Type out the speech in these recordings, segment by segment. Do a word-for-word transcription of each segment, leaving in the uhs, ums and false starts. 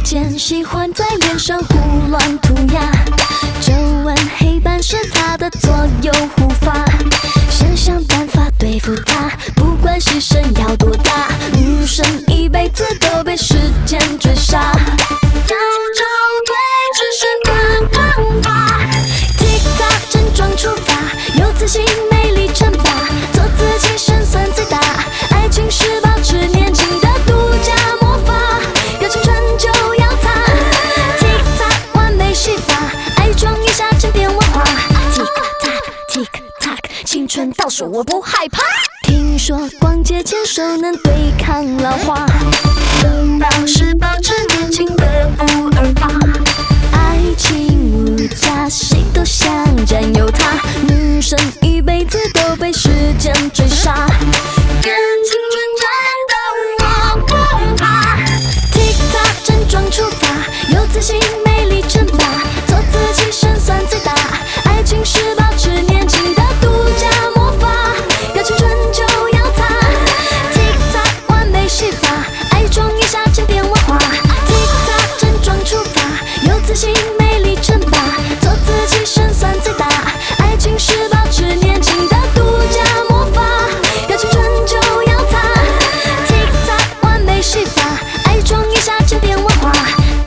间喜欢在脸上胡乱涂鸦，皱纹黑斑是他的左右护发，想想办法对付他，不管牺牲要多大，女生一辈子都被时间追杀，要找对只剩短头发 ，TikTok 正装出发，有自信魅力称霸，做自己胜算最大，爱情是保持年轻的独家魔法，要青春就要它 ，TikTok 完美洗发，爱装一下沉淀文化 ，TikTok TikTok 青春倒数我不害怕，听说逛街牵手能对抗老化，拥抱是保持年轻的不二法，爱情无价，谁都想占有它，女生一辈子都被时间追杀，跟青春战斗我不怕 ，TikTok 正装出发，有自信魅力称霸，做自己胜算最大，爱情是保持年轻的独家魔法，要青春就要它 ，TikTok 完美洗发，爱装一下沉淀文化 ，TikTok 正装出发，有自信魅力称霸，做自己胜算最大，爱情是保持年轻的独家魔法，要青春就要它 ，TikTok 完美洗发，爱装一下沉淀文化，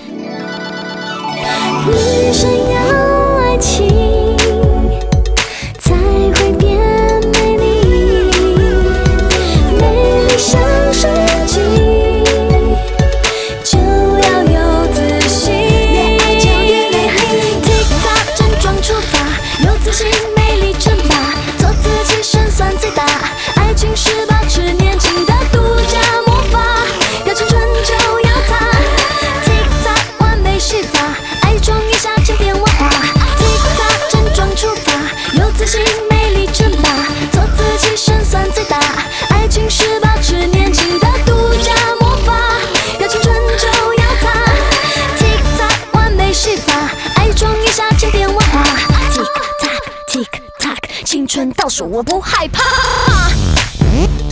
女生要爱情才会变美丽，美丽像水晶，就要有自信，越爱就越美丽 ，TikTok 正装出发，有自信魅力称霸，做自己胜算最大，爱情是保持年轻的独家魔法，要青春就要它 ，TikTok 完美洗发，爱装一下沉淀文化 ，TikTok 正装出发，有自信魅力称霸，做自己胜算最大，爱情是保持年轻的独家魔法，要青春就要它 ，TikTok 完美洗发，爱装一下沉淀文化 ，TikTok TikTok 青春倒数我不害怕。